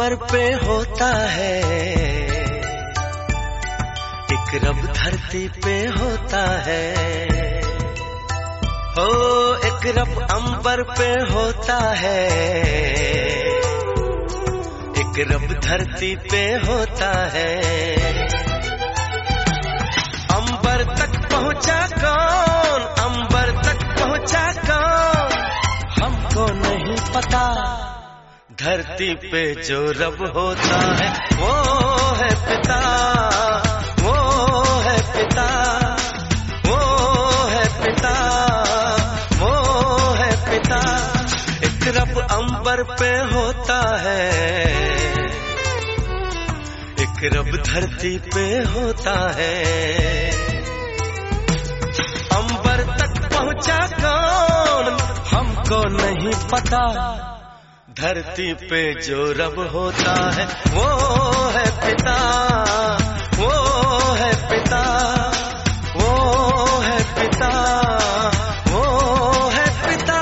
अंबर पे होता है, एक रब धरती पे होता है। हो एक रब अंबर पे होता है, एक रब धरती पे होता है। अंबर तक पहुंचा कौन, अंबर तक पहुंचा कौन, हमको नहीं पता। धरती पे जो रब होता है वो है पिता, वो है पिता, वो है पिता, वो है पिता। एक रब अंबर पे होता है, एक रब धरती पे होता है। अंबर तक पहुंचा कौन, हमको नहीं पता। धरती पे जो रब होता है वो है पिता, वो है पिता, वो है पिता, वो है पिता।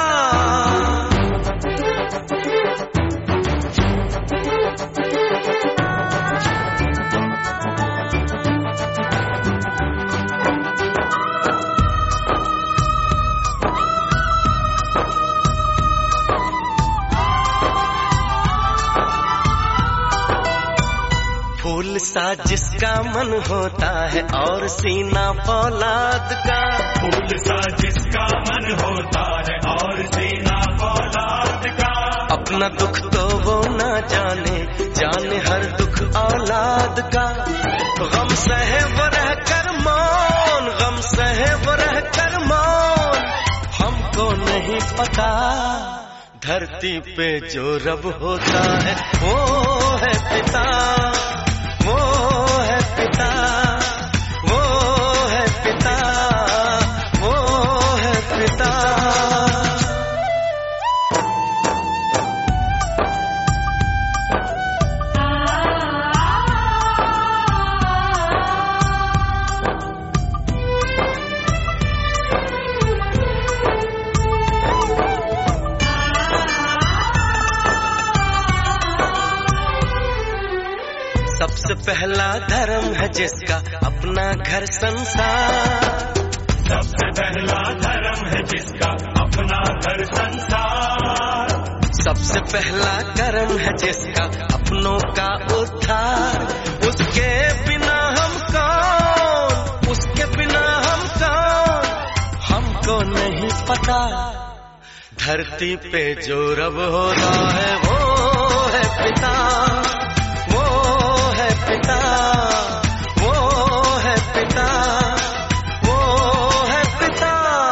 फूल सा जिसका मन होता है और सीना फौलाद का, फूल सा जिसका मन होता है और सीना फौलाद का। अपना दुख तो वो ना जाने, जाने हर दुख औलाद का। गम सहे वो रह कर मौन, गम सहे वो रह कर मौन, हमको नहीं पता। धरती पे जो रब होता है वो है पिता, वो है पिता, वो है पिता, वो है पिता। सबसे पहला धर्म है जिसका अपना घर संसार, सबसे पहला धर्म है जिसका अपना घर संसार। सबसे पहला कर्म है जिसका अपनों का उद्धार। उसके बिना हम कौन, उसके बिना हम कौन, हमको नहीं पता। धरती पे जो रब होता है वो है पिता, पिता, वो है पिता, वो है पिता।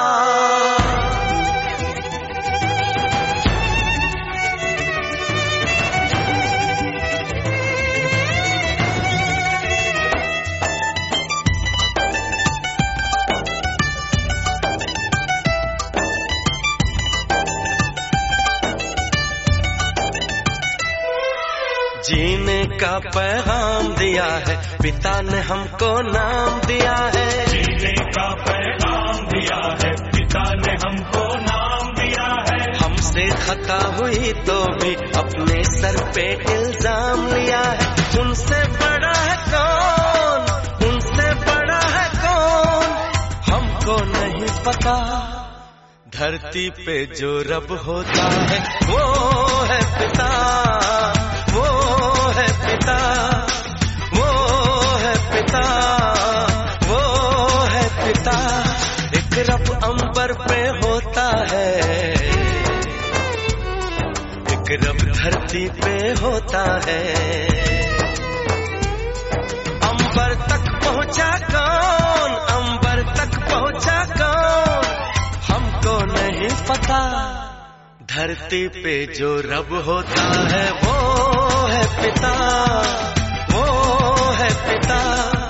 जीने का पैगाम दिया है पिता ने हमको नाम दिया है, जीने का पैगाम दिया है पिता ने हमको नाम दिया है। हमसे खता हुई तो भी अपने सर पे इल्जाम लिया है। उनसे बड़ा है कौन, उनसे बड़ा है कौन, हमको नहीं पता। धरती पे जो रब होता है वो है पिता, वो है पिता, वो है पिता, वो है पिता। एक रब अंबर पे होता है, एक रब धरती पे होता है। अंबर तक पहुंचा कौन, अंबर तक पहुंचा कौन, हमको नहीं पता। धरती पे जो रब होता है वो है पिता, वो है पिता।